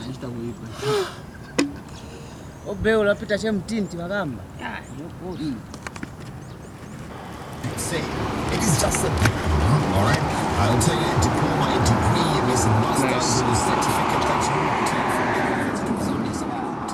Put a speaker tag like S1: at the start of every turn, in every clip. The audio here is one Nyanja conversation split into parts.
S1: Chitakuipa. Obe ulapita cha mtinti wakamba.
S2: Say, it is just a all right. I'll tell you, diploma, a degree is a master's certificate that you obtain from the university on this out.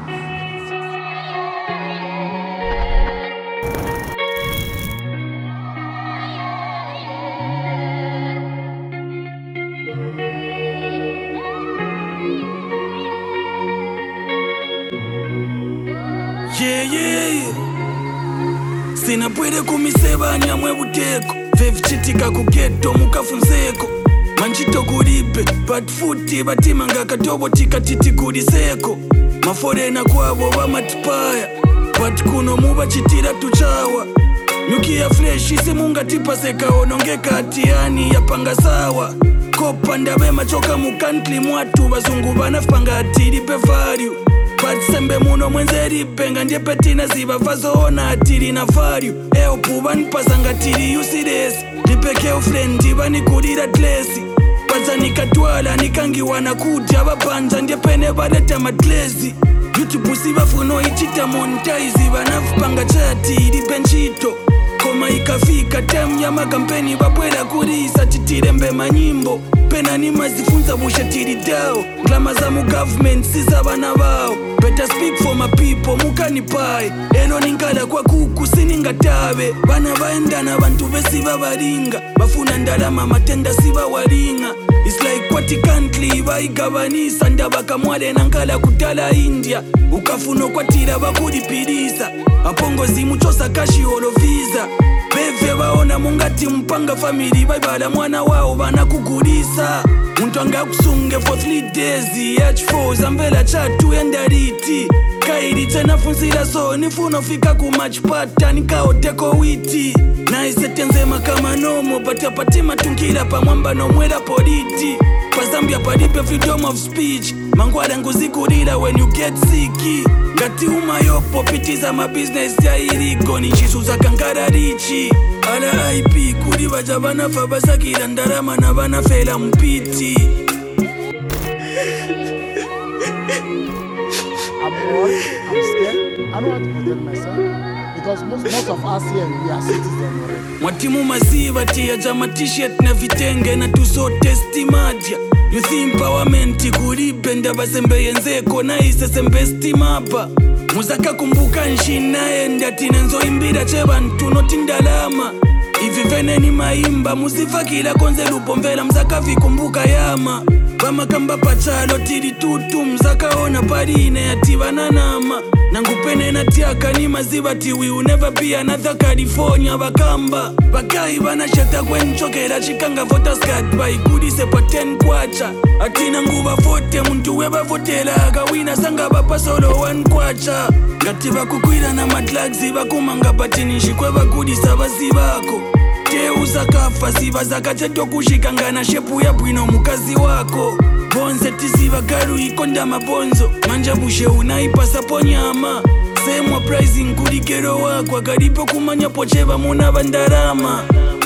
S3: Yeah. Sinapwede kumiseba nyamwe buteko vevichitika kugeto mukafunzeko manchito kulipe patfuti batima ngakatobo tikatiti kuliseko maforena kwabo bamatipaya but kuno mubachitira tuchawa nyukia fresh isimungatipaseka onongeka atiyani yapanga sawa kopa ndabe machoka mukantli mwatu bazungu banafanga atilipe value patsembe muno mwenzeripe nga ndyepe tina ziva vazoona atili na value eopu vanipasanga tili useless lipekeo frendi vanikulira tlesi padza nikatwala nikangiwana kudya vapandza ndyepene valeta matlesi youtube sivafuno ichita monetize vanavipanga chati ilipe nchito koma ikafika tem ya makampeni vapwela kulisa titirembe manyimbo pena nimazifunza bushatili dao nglama za mugovernment siza vana vao better speak for my people mukanipaye elo ninkala kwa kuku siningatave vana vaendana vantu vesiva valinga vafuna ndalama matenda siva walinga It's like kwati country vaigavanisa ndavakamwale nankala kutala India ukafuno kwatira vakulipilisa apongozi muchosa kashi oloviza beve vaona mungati mpanga famili vaibala mwana wao vanakugulisa muntu angakusunge for 3 days h4 zamvela chatu endaliti kaili tenafunzila so nifunofika kumachipata nikaoteko witi naisetenzema kama nomo patiapatima tunkila pamwamba nomwela politi pa Zambia palipe freedom of speech mangwala nguzikulila when you get sick ngati umayopo pitiza mabusiness ya iliko nichisuza kangara richi ala IP kuli vaja vanafa basakila ndalama na vanafela mpiti
S4: I'm worried, I'm scared. I don't want to protect myself because most of us here, we are citizens already.
S3: Mwatimu maziva tia jama t-shirt na vitenge na tuso testimadia Youth empowerment kulipe ndabazembe yenzeko na isesembe stimapa Muzaka kumbuka nshina enda tinenzo imbira chebantu notindalama Ivi vene ni maimba muzifakila konze lupomvela mzaka vikumbuka yama Vamakamba pachalo tili tutu mzakaona paline ativananama Nangupene na tiaka ni maziva tiwi will never be another California vakamba Vakai vanashata kwenchokela chikanga voters card vaikudise pa 10 kwacha Atina nguva vote muntu weba votela akawina sanga vapa solo 1 kwacha Ngati vakukwila na madlagzi vakumanga patini shikwe vakudisa vazivako Teuza kafa siva zakacheto kushikangana shepu ya bwino mukazi wako Bonze tiziva garu ikonda mabonzo Manja bushe unaipasa ponyama Semwa pricing kulikero wako Akalipo kumanya pocheva muna bandarama